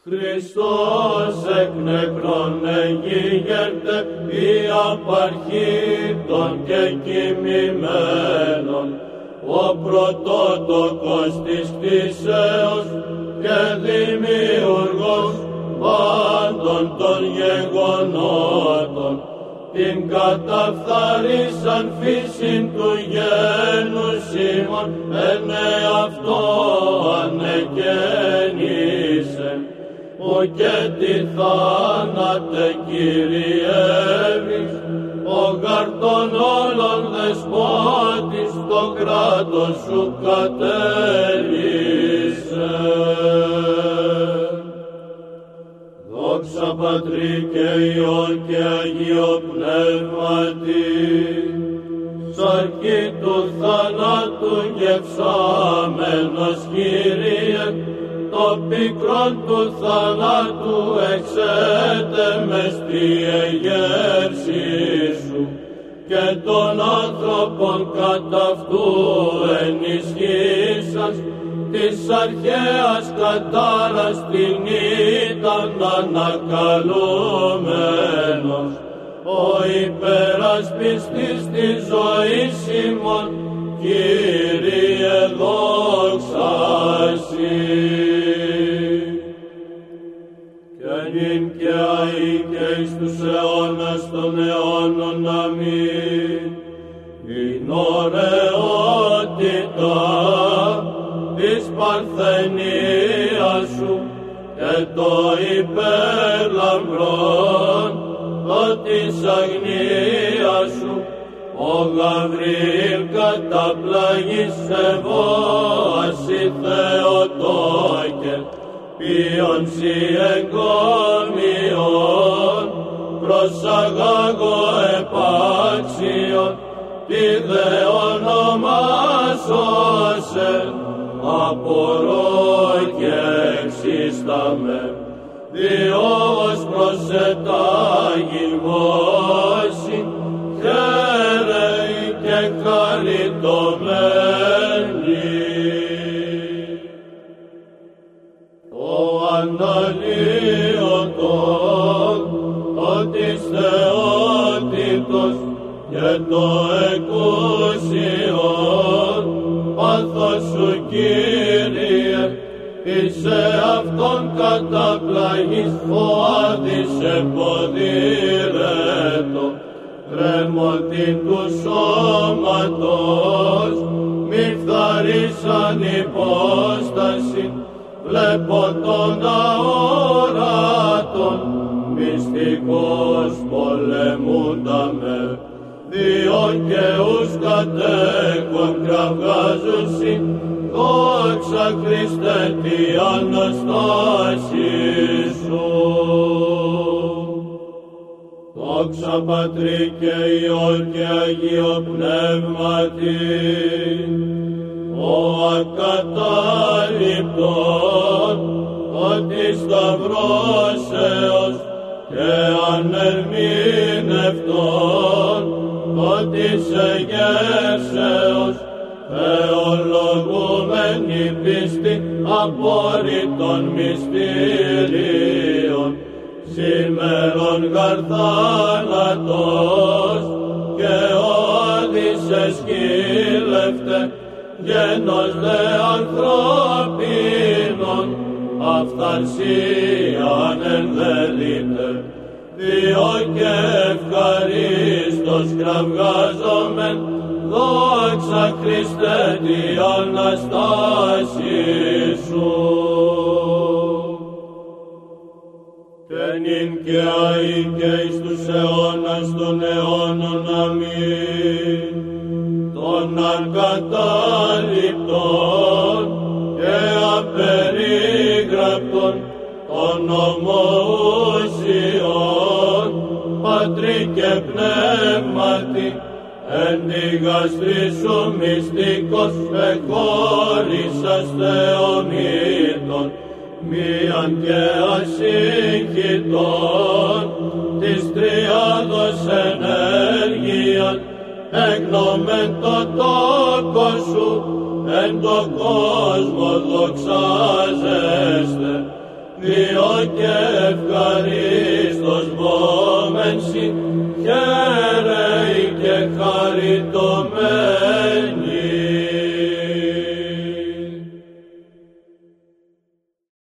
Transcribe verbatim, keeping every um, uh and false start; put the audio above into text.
Χριστός εκ νεκρών εγίγερται η απαρχή των και κοιμημένων, ο πρωτότοκος της κτήσεως και δημιουργός πάντων των γεγονότων, την καταφθαρίσαν φύσιν του γένους ημών, εν εαυτό ανεκαίνησεν, που και τη θάνατε κυριεύεις, ο γαρ των όλων δεσπότης το κράτος σου κατέλησε. Δόξα Πατρί και Υιόν και Αγίο Πνεύματι, σαρκή του θανάτου γευσάμενος Κύριε, το πικρόν του θανάτου εξέτε μες τη εγέρση σου και των άνθρωπων κατά αυτού ενισχύσας της αρχαίας κατάρας την ήταν ανακαλούμενος, ο υπερασπιστής της ζωής ημών, Κύριε δόξα Συ. Και νυν και αεί και εις τους αιώνας των αιώνων, αμήν. Ειν ωραιότητα της παρθενίας σου και το υπερλαμπρόν το της αγνίας σου, ο Γαβριήλ καταπλαγήσε βόαση Θεοτόκε, ποιον σοι εγκόμιον προσαγάγω επάξιον, τι δε ονομάσωσε, απορώ και εξίσταμε, διός προσετάγει βόση, χαίρεοι και χαριτωμένοι. Το αναλύωτο, το της θεότητος και το εκούσιον πάθος σου, Κύριε, εις εαυτόν καταπλαγής φοάδης εποδήρετο, κρέμοντι του σώματος, μη φθαρίσαν υπόσταση, βλέπω τον αόρατον, μυστικός πολεμούνταμε, δύο καιούς κατέχον κραυγάζουσι, δόξα Χριστέ τη Αναστάση σου. Δόξα Πατρί και Υιόν και Αγίο Πνεύματι, ο ακατάληπτον, ότι σταυρώσεως και ανερμήνευτον, ότι σε γεύσεως, θεολογούμενη πίστη απόρριτων μυστήριων, σήμερον γαρ θάνατος και όδης εσκύλευτε, γένος δε ανθρώπινον, αυθαρσίαν ενδελείτε, διό και ευχαρίστως κραυγάζομεν, δόξα Χριστέ τη Αναστάση σου. Και νυν και αεί και εις τους αιώνας των αιώνων, αμήν. Των ακατάληπτων και απερίγραπτων, των ομοούσιων, Πατρί και Πνεύματι, εν τη γαστρή σου μυστικός εχώρισας Θεομήτων, μίαν και ασύγχυτον, της τριάδος ενέργειαν, έγνομεν το τόκο σου, εν το κόσμο δοξάζεστε, Διό και ευχαρίστως βόμενσι, χαίρεη και χαριτωμένη.